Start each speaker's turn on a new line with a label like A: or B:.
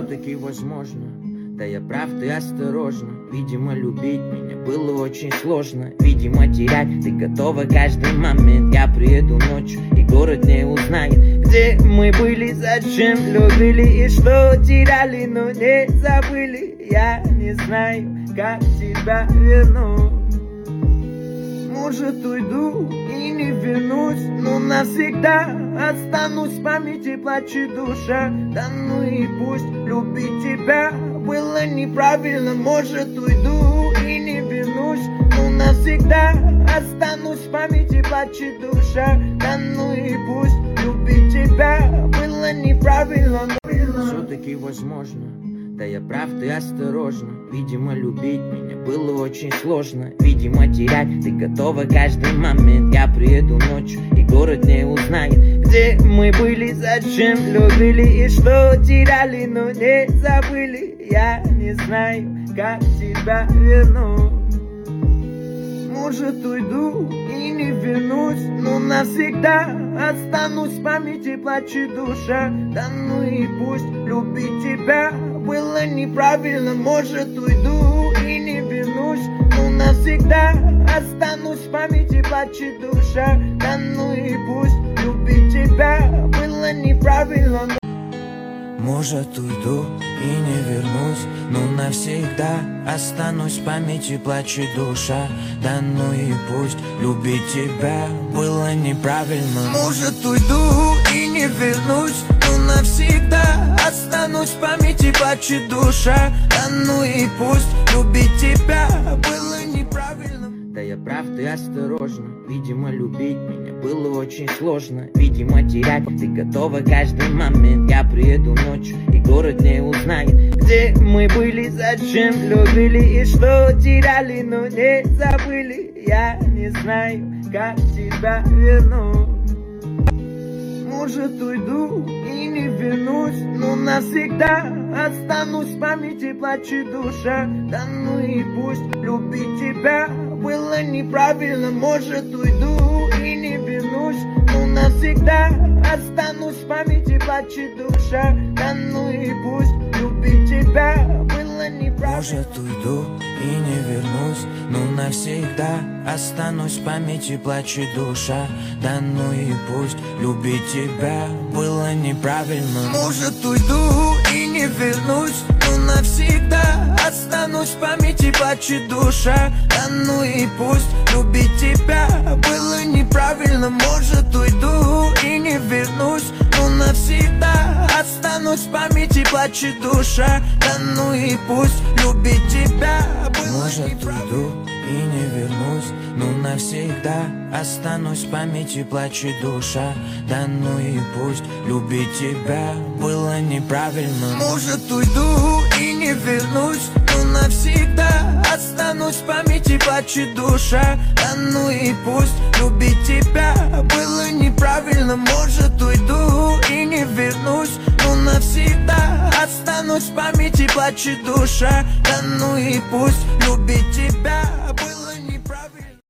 A: все-таки возможно. Да я прав, ты осторожно. Видимо, любить меня было очень сложно. Видимо, терять ты готова каждый момент. Я приеду ночью, и город не узнает, где мы были, зачем любили и что теряли, но не забыли. Я не знаю, как тебя вернуть. Может, уйду и не вернусь, но навсегда останусь в памяти, плачет душа. Да ну и пусть, любить тебя было неправильно. Может, уйду и не вернусь, но навсегда останусь в памяти, плачет душа. Да ну и пусть, любить тебя было неправильно. Все-таки возможно. Да я прав, ты осторожно. Видимо, любить меня было очень сложно. Видимо, терять ты готова каждый момент. Я приеду ночью, и город не узнает, где мы были, зачем любили и что теряли, но не забыли. Я не знаю, как тебя вернуть. Может, уйду и не вернусь, но навсегда останусь в памяти, плачет душа. Да ну и пусть, любить тебя было неправильно. Может, уйду и не вернусь, но навсегда останусь в памяти, плачет душа. Да ну и пусть, любить тебя было неправильно. Может, уйду и не вернусь, но навсегда останусь в памяти, плачет душа. Да ну и пусть, любить тебя было неправильно. Может, уйду и не вернусь, но навсегда останусь в памяти, плачет душа. Да ну и пусть, любить тебя было неправильно. Да я прав, ты осторожно. Видимо, любить меня было очень сложно. Видимо, терять ты готова каждый момент. Я приеду ночью, и город не узнает, где мы были, зачем любили и что теряли, но не забыли. Я не знаю, как тебя вернуть. Может, уйду и не вернусь, но навсегда останусь в памяти, плачет душа. Да ну и пусть, любить тебя было неправильно. Может, уйду и не вернусь, но навсегда останусь в памяти, плачет душа. Да ну и пусть, любить тебя было неправильно. Может, уйду и не вернусь, но навсегда останусь в памяти, плачет душа. Да ну и пусть, любить тебя было неправильно. Может, уйду и не вернусь, но навсегда останусь в памяти, плачет душа. Да ну и пусть, любить тебя было неправильно. Может, уйду и не вернусь, но навсегда останусь в памяти, плачет душа. Да ну и пусть, любить тебя было неправильно. Может, уйду и не вернусь, но навсегда останусь в памяти, плачет душа. Да ну и пусть, любить тебя было неправильно. Может, уйду и не вернусь, но навсегда останусь в памяти, плачет душа. Да ну и пусть, любить тебя было неправильно. Может, уйду и не вернусь, но навсегда останусь в памяти, плачет душа. Да ну и пусть, любить тебя